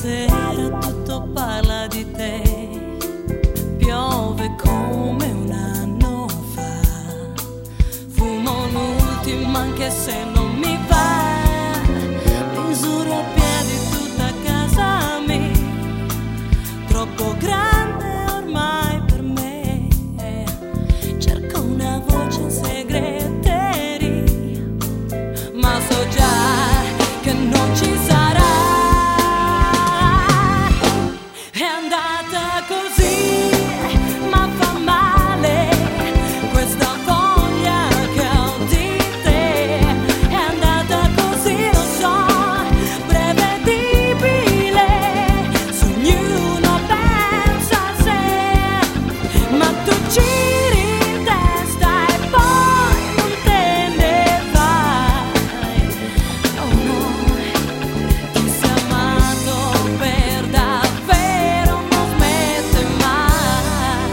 sera tutto parla di te, piove come un anno fa, fumo l'ultimo anche se non mi va, misuro a piedi tutta casa mia, troppo grande ormai per me, cerco una voce in segreteria, ma so già che non ci sarà. È andata così, ma fa male questa voglia che ho di te. È andata così, lo so, prevedibile, su ognuno pensa a sé, ma tu giri in testa e poi non te ne vai. Oh no, chi si è amato per davvero non smette mai.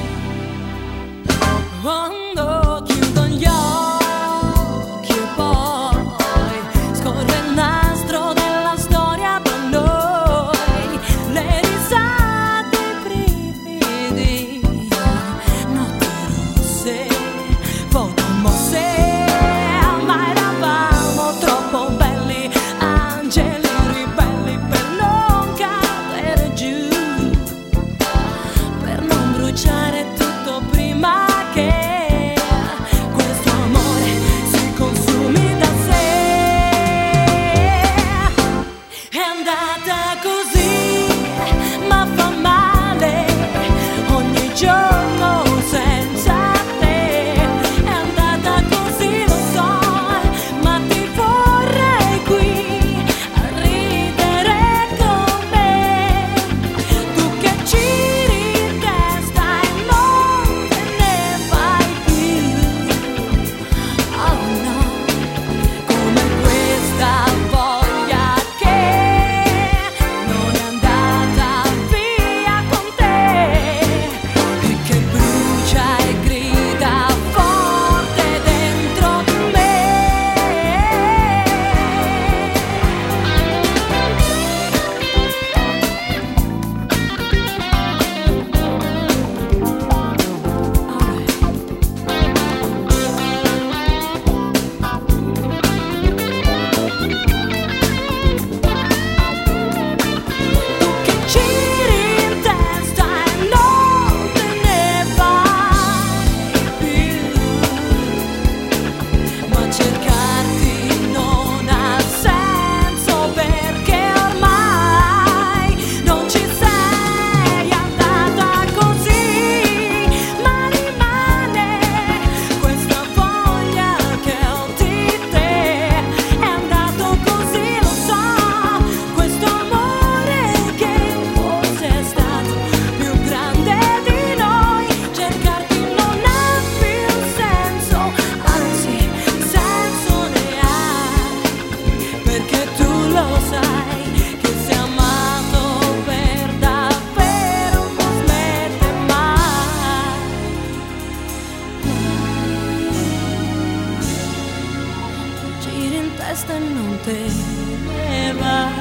Quando chiudo gli occhi e poi scorre il nastro della storia tra noi, le risate, i brividi, notti rosse, foto mosse, ma eravamo troppo belli, angeli ribelli per non cadere giù, per non bruciare tutto prima che questo amore si consumi da sé. È andata così, ma fa male ogni giorno senza te. È andata così, lo so, ma ti vorrei qui a ridere con me. Tu che giri in testa e non te ne vai più. Oh no, come questa voglia che non è andata via con te e che brucia e grida forte dentro di me. Tu che giri in testa e non te ne vai più, ma cercarti non ha senso perché ormai non ci sei. Andata così, ma rimane questa voglia che ho di te. È andato così, lo so, questo amore che forse è stato più grande di noi. Cercarti non ha più senso, anzi senso ne ha, perché tu lo sai che sei amato per davvero non smette mai. Giri in testa e non te ne vai.